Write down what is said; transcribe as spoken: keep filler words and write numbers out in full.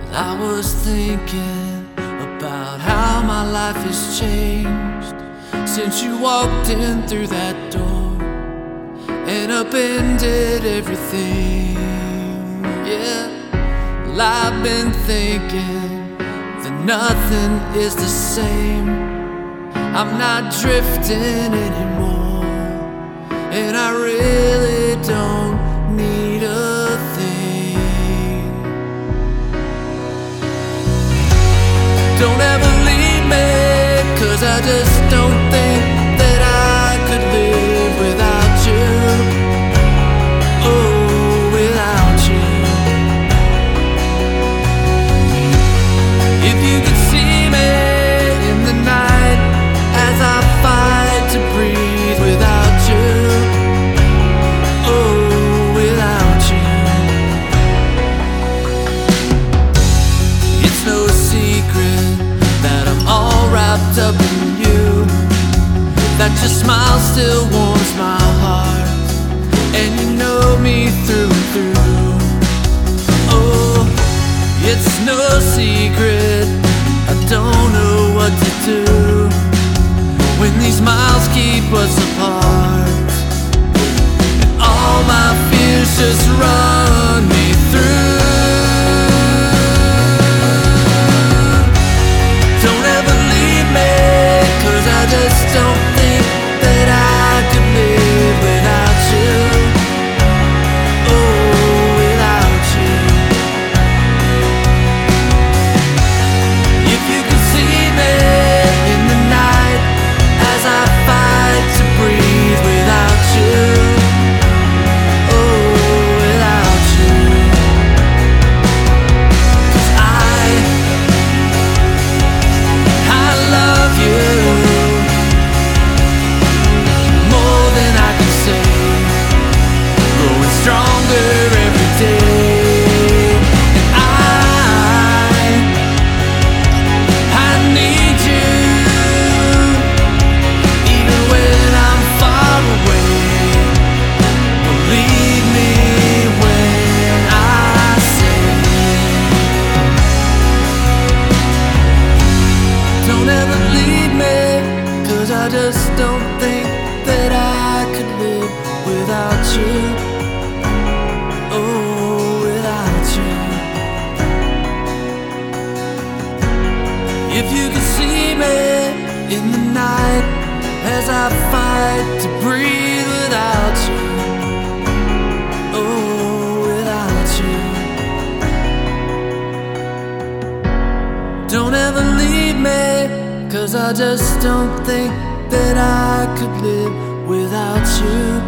I was thinking about how my life has changed since you walked in through that door and upended everything. Yeah, well, I've been thinking that nothing is the same. I'm not drifting anymore, and I really don't need a thing. Don't ever leave me, 'cause I just don't think that I could live without you. Oh, without you. If you could see me in the night as I fight to breathe without you. Oh, without you. It's no secret that I'm all wrapped up in you, that your smile still warms my heart, and you know me through and through. Oh, it's no secret I don't know what to do when these miles keep us apart, and all my fears just run me through. Don't ever leave me, 'cause I just don't think that I could live without you. Oh, without you. If you could see me in the night as I fight to breathe without you. Oh, without you. 'Cause I, I love you more than I can say, growing stronger every day. And I, I need you, even when I'm far away. Believe me when I say, don't ever leave me, 'cause I just don't think that I could live without you. Oh, without you. If you could see me in the night as I fight to breathe without you. Oh, without you. Don't ever leave me, 'cause I just don't think that I could live without you.